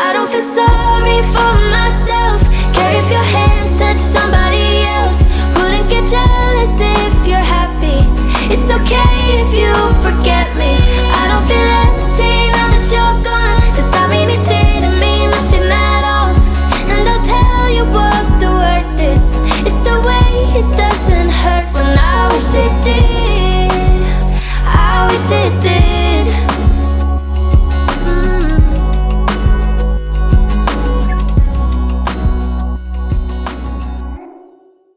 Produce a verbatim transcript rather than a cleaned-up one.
I don't feel sorry for myself. Care if your hands touch somebody else. Wouldn't get jealous if you're happy. It's okay if you forget me. I don't feel